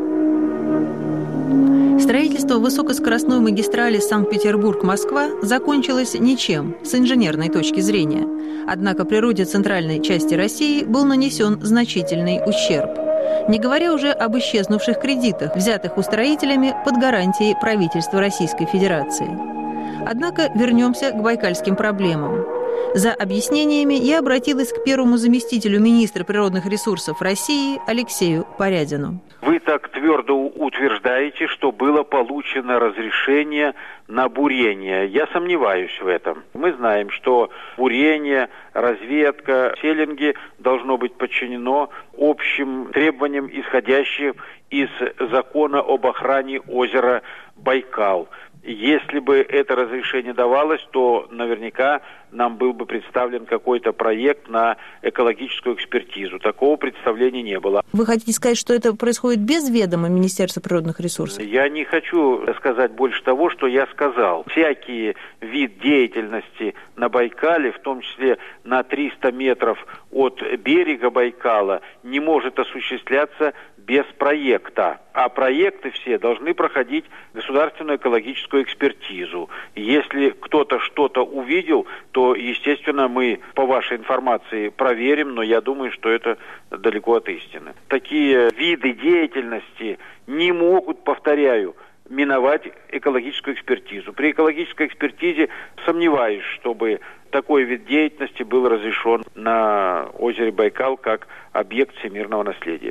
S14: Строительство высокоскоростной магистрали Санкт-Петербург-Москва закончилось ничем с инженерной точки зрения. Однако природе центральной части России был нанесен значительный ущерб. Не говоря уже об исчезнувших кредитах, взятых устроителями под гарантией правительства Российской Федерации. Однако вернемся к байкальским проблемам. За объяснениями я обратилась к первому заместителю министра природных ресурсов России Алексею Порядину.
S16: Вы так твердо утверждаете, что было получено разрешение на бурение. Я сомневаюсь в этом. Мы знаем, что бурение, разведка Селенги должно быть подчинено общим требованиям, исходящим из закона об охране озера Байкал. Если бы это разрешение давалось, то наверняка нам был бы представлен какой-то проект на экологическую экспертизу. Такого представления не было.
S14: Вы хотите сказать, что это происходит без ведома Министерства природных ресурсов?
S16: Я не хочу сказать больше того, что я сказал. Всякий вид деятельности на Байкале, в том числе на 300 метров от берега Байкала, не может осуществляться без проекта. А проекты все должны проходить государственную экологическую экспертизу. Если кто-то что-то увидел, то, естественно, мы по вашей информации проверим, но я думаю, что это далеко от истины. Такие виды деятельности не могут, повторяю, миновать экологическую экспертизу. При экологической экспертизе сомневаюсь, чтобы такой вид деятельности был разрешен на озере Байкал как объект всемирного наследия.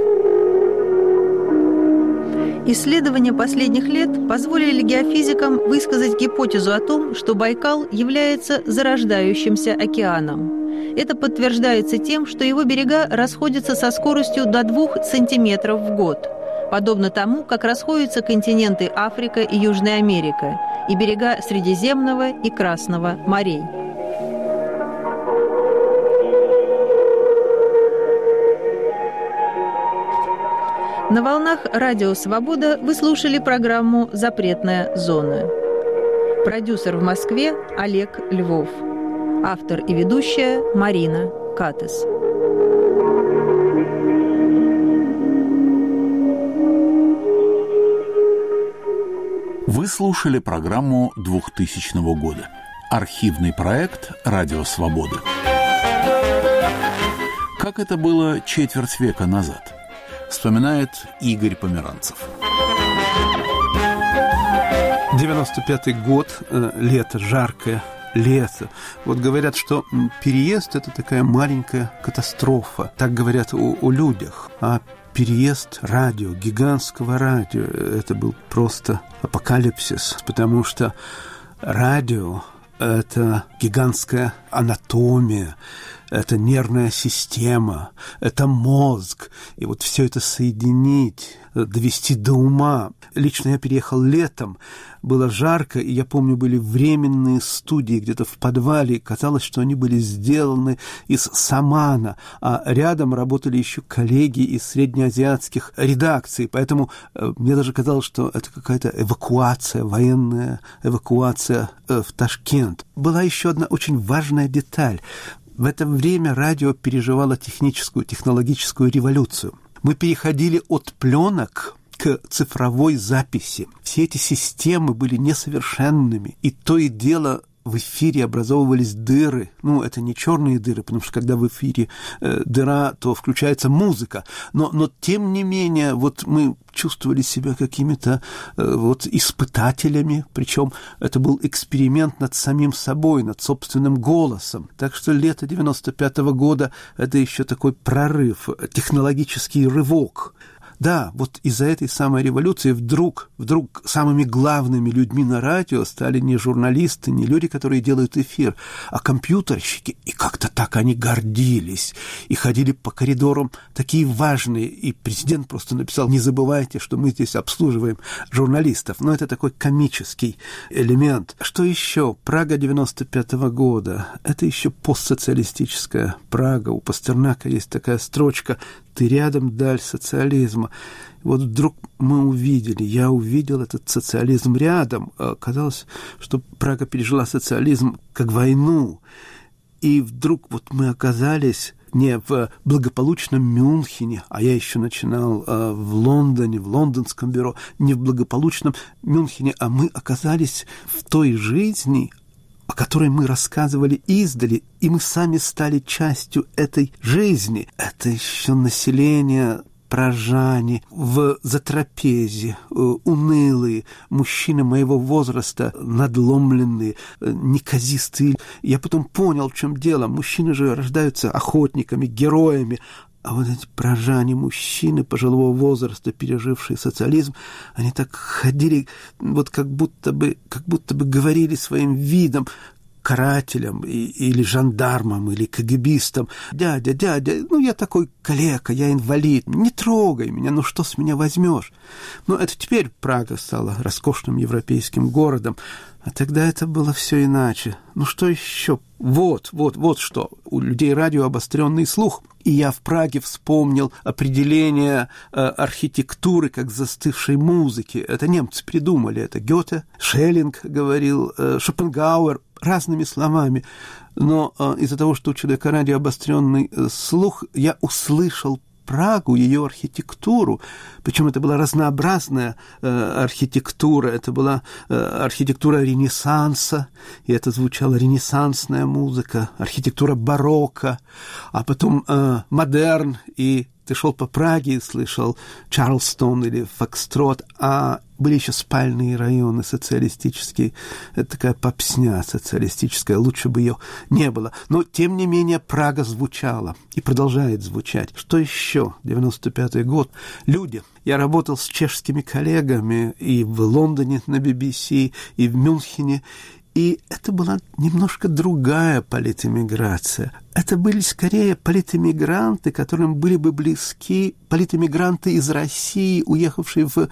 S14: Исследования последних лет позволили геофизикам высказать гипотезу о том, что Байкал является зарождающимся океаном. Это подтверждается тем, что его берега расходятся со скоростью до 2 сантиметров в год, подобно тому, как расходятся континенты Африка и Южная Америка и берега Средиземного и Красного морей. На волнах Радио Свобода вы слушали программу «Запретная зона». Продюсер в Москве Олег Львов. Автор и ведущая Марина Катес.
S1: Вы слушали программу 2000 года. Архивный проект «Радио Свобода». Как это было четверть века назад, вспоминает Игорь Померанцев.
S17: 95-й год, лето, жаркое лето. Вот говорят, что переезд – это такая маленькая катастрофа. Так говорят о людях. А переезд радио, гигантского радио – это был просто апокалипсис, потому что радио – это гигантская анатомия, это нервная система, это мозг. И вот все это соединить, довести до ума. Лично я переехал летом, было жарко, и я помню, были временные студии где-то в подвале. Казалось, что они были сделаны из самана, а рядом работали еще коллеги из среднеазиатских редакций. Поэтому мне даже казалось, что это какая-то эвакуация, военная эвакуация в Ташкент. Была еще одна очень важная деталь. В это время радио переживало технологическую революцию. Мы переходили от пленок к цифровой записи. Все эти системы были несовершенными, и то и дело в эфире образовывались дыры. Ну, это не черные дыры, потому что когда в эфире дыра, то включается музыка. Но тем не менее, вот мы чувствовали себя какими-то испытателями, причем это был эксперимент над самим собой, над собственным голосом. Так что лето 95-го года – это еще такой прорыв, технологический рывок. Да, вот из-за этой самой революции вдруг самыми главными людьми на радио стали не журналисты, не люди, которые делают эфир, а компьютерщики. И как-то так они гордились и ходили по коридорам такие важные. И президент просто написал: не забывайте, что мы здесь обслуживаем журналистов. Но это такой комический элемент. Что еще? Прага 95-го года. Это еще постсоциалистическая Прага. У Пастернака есть такая строчка: «Ты рядом, даль социализма». Вот вдруг я увидел этот социализм рядом. Казалось, что Прага пережила социализм как войну. И вдруг вот мы оказались не в благополучном Мюнхене, а я еще начинал в Лондоне, в лондонском бюро, не в благополучном Мюнхене, а мы оказались в той жизни, о которой мы рассказывали издали, и мы сами стали частью этой жизни. Это еще население прожане в затрапезе, унылые, мужчины моего возраста, надломленные, неказистые. Я потом понял, в чем дело. Мужчины же рождаются охотниками, героями, а вот эти прожане, мужчины пожилого возраста, пережившие социализм, они так ходили, вот как будто бы говорили своим видом: карателям или жандармам, или КГБистам: «Дядя, я такой калека, я инвалид, не трогай меня, что с меня возьмешь?» Но это теперь Прага стала роскошным европейским городом, а тогда это было все иначе. Что еще? Вот что. У людей радио обостренный слух. И я в Праге вспомнил определение архитектуры как застывшей музыки. Это немцы придумали. Это Гёте, Шеллинг говорил, Шопенгауэр, разными словами. Но из-за того, что у человека радио обостренный слух, я услышал Прагу, ее архитектуру, причем это была разнообразная архитектура, это была архитектура Ренессанса, и это звучала ренессансная музыка, архитектура барокко, а потом модерн, и ты шел по Праге и слышал Чарльстон или Фокстрот, а были еще спальные районы социалистические. Это такая попсня социалистическая, лучше бы ее не было. Но, тем не менее, Прага звучала и продолжает звучать. Что еще? 95-й год. Люди. Я работал с чешскими коллегами и в Лондоне на BBC, и в Мюнхене. И это была немножко другая политэмиграция. Это были скорее политэмигранты, которым были бы близки политэмигранты из России, уехавшие в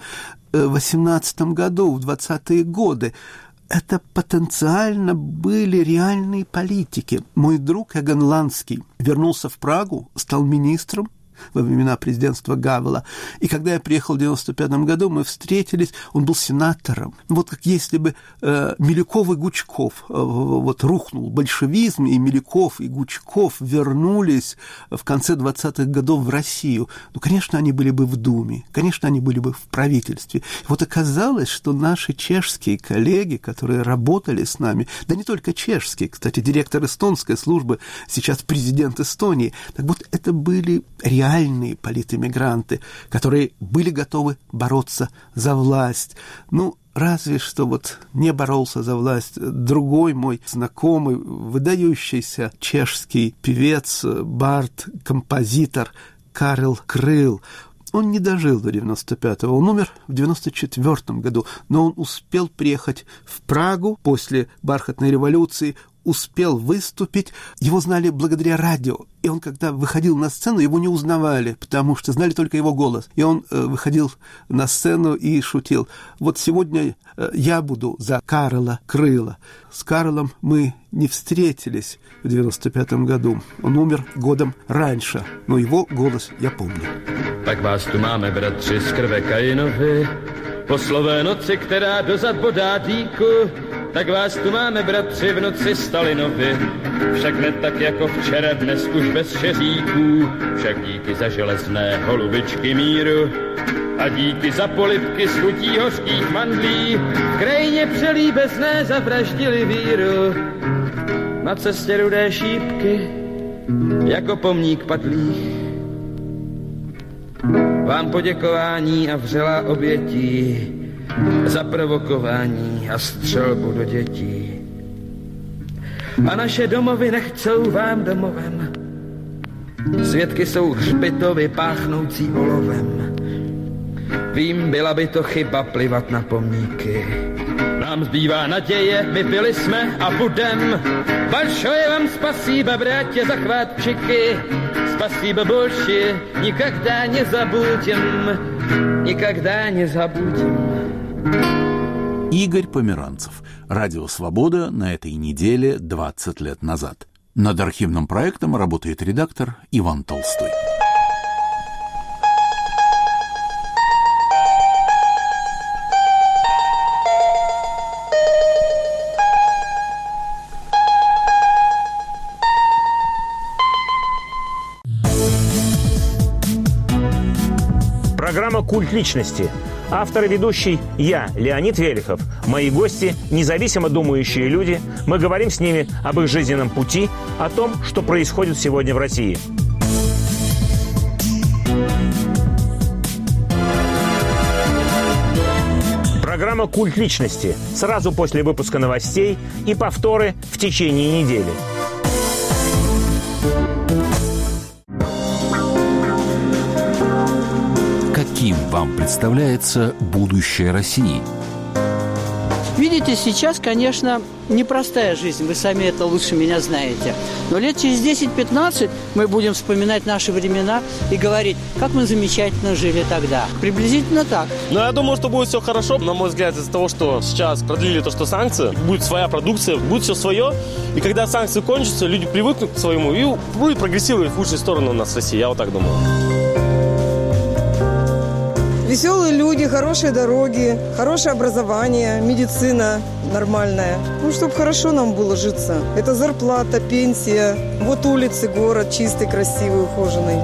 S17: 18 году, в 20-е годы. Это потенциально были реальные политики. Мой друг Эгон Ланский вернулся в Прагу, стал министром во времена президентства Гавела. И когда я приехал в 95 году, мы встретились, он был сенатором. Вот как если бы Милюков и Гучков, рухнул большевизм, и Милюков и Гучков вернулись в конце 20-х годов в Россию. Конечно, они были бы в Думе, конечно, они были бы в правительстве. И оказалось, что наши чешские коллеги, которые работали с нами, да не только чешские, кстати, директор эстонской службы, сейчас президент Эстонии, это были реальные политэмигранты, которые были готовы бороться за власть. Разве что не боролся за власть другой мой знакомый, выдающийся чешский певец, бард, композитор Карел Крыл. Он не дожил до 95-го, он умер в 94-м году, но он успел приехать в Прагу после бархатной революции, успел выступить, его знали благодаря радио. И он, когда выходил на сцену, его не узнавали, потому что знали только его голос. И он выходил на сцену и шутил: сегодня я буду за Карела Крыла. С Карлом мы не встретились в 95-м году. Он умер годом раньше, но его голос я помню.
S18: Tak vás tu máme, bratři, z krve Kainovi, po slové noci, která dozad bodá dýku. Tak vás tu máme, bratři, v noci Stalinovi, však ne tak jako včera, dnes už bez šeříků, však díky za železné holubičky míru a díky za polibky s chutí hořkých mandlí, v krajině přelíbezné zavraždili víru. Na cestě rudé šípky, jako pomník padlých, vám poděkování a vřelá obětí za provokování a střelbu do dětí. A naše domovy nechcou vám domovem. Svědky jsou hřbitovy páchnoucí olovem. Vím, byla by to chyba plivat na pomníky. Nám zbývá naděje, my byli jsme a budem. Большое вам спасибо, братья захватчики. Спасибо больше, никогда не забудем. Никогда не забудем.
S1: Игорь Померанцев. Радио «Свобода» на этой неделе 20 лет назад. Над архивным проектом работает редактор Иван Толстой.
S19: Программа «Культ личности». Автор и ведущий я, Леонид Велихов. Мои гости – независимо думающие люди. Мы говорим с ними об их жизненном пути, о том, что происходит сегодня в России. Программа «Культ личности» сразу после выпуска новостей и повторы в течение недели.
S20: Каким вам представляется будущее России? Видите, сейчас, конечно, непростая жизнь, вы сами это лучше меня знаете. Но лет через 10-15 мы будем вспоминать наши времена и говорить, как мы замечательно жили тогда. Приблизительно так.
S21: Но я думаю, что будет все хорошо. На мой взгляд, из-за того, что сейчас продлили то, что санкции, будет своя продукция, будет все свое. И когда санкции кончатся, люди привыкнут к своему и будет прогрессировать в лучшую сторону у нас в России. Я вот так думаю.
S22: Веселые люди, хорошие дороги, хорошее образование, медицина нормальная. Ну, чтобы хорошо нам было житься. Это зарплата, пенсия. Вот улицы, город чистый, красивый, ухоженный.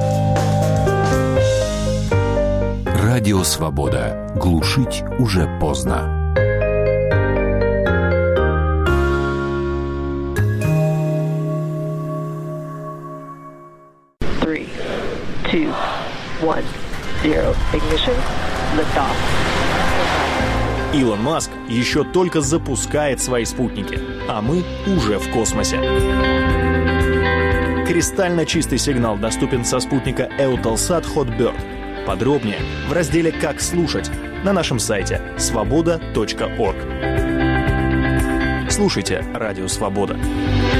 S23: Радио «Свобода». Глушить уже поздно.
S24: Three, two, one. Zero. Ignition. Liftoff.
S25: Илон Маск еще только запускает свои спутники, а мы уже в космосе. Кристально чистый сигнал доступен со спутника Eutelsat Hotbird. Подробнее в разделе «Как слушать» на нашем сайте svoboda.org. Слушайте «Радио Свобода».